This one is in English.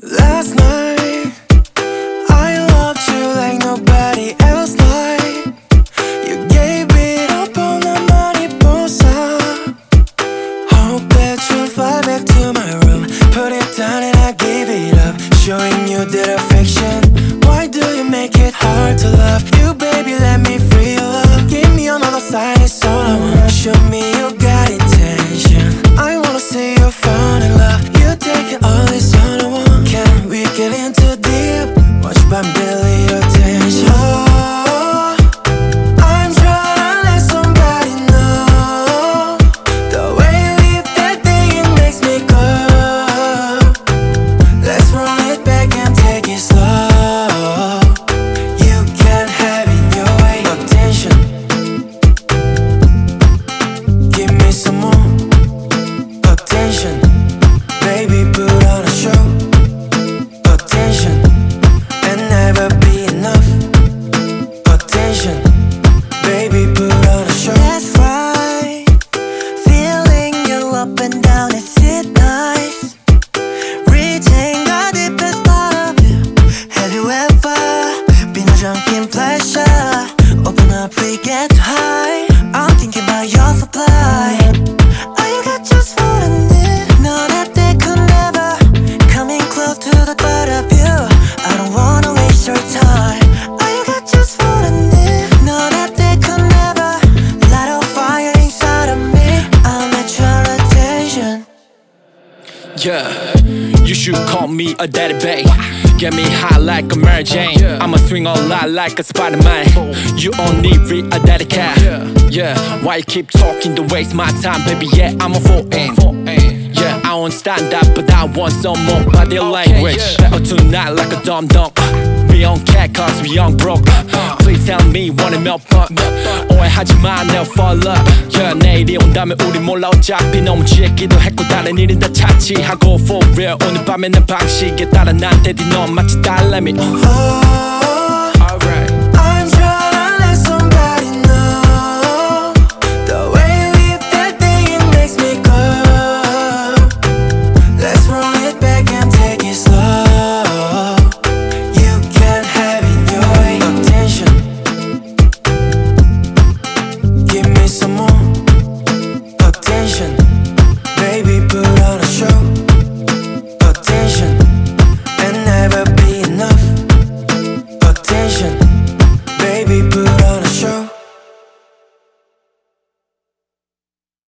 Last night I loved you like nobody else like. You gave it up on the mariposa. Hope that you'll fly back to my room. Put it down and I gave it up, showing you that affection. Why do you make it hard to love? You baby, let me free your love. Give me another sign, it's all I want. Show me you got intention. I wanna see you fall in love. You taking all this all I want. Can we get into deep? Watch my belly attention. Oh, I'm trying to let somebody know. The way you leave that thing, it makes me go. Let's run it back and take it slow. You can't have it your way. Attention. Give me some more attention. Baby, put on a show. Attention. And never be enough. Attention. Baby, put on a show. That's right. Feeling you up and down, is it nice? Reaching the deepest part of you. Have you ever been a drunk in pleasure? Open up, we get high. I'm thinking about your supply. Oh, you got just what I need. No, that they could never. Coming close to the thought of you. I don't wanna waste your time. Oh, you got just what I need. No, that they could never. Light a fire inside of me. I'm at your attention. Yeah, you should call me a daddy babe. Get me high like a Mary Jane. I'ma swing all out like a Spider-Man. You only read a daddy cat. Yeah, why you keep talking to waste my time, baby? Yeah, I'm a foreign. Yeah, I won't stand up, but I want some more body language. Better tonight like a dum-dum. We don't care cause we young broke. Please tell me 원해 몇 번. 오해하지마 never fall up. Yeah, 내일이 온다면 우리 몰라 어차피 너무 취했기도 했고 다른 일은 다 차치하고 for real 오늘 밤에 내 방식에 따라 난 대디 넌 마치 딸내미.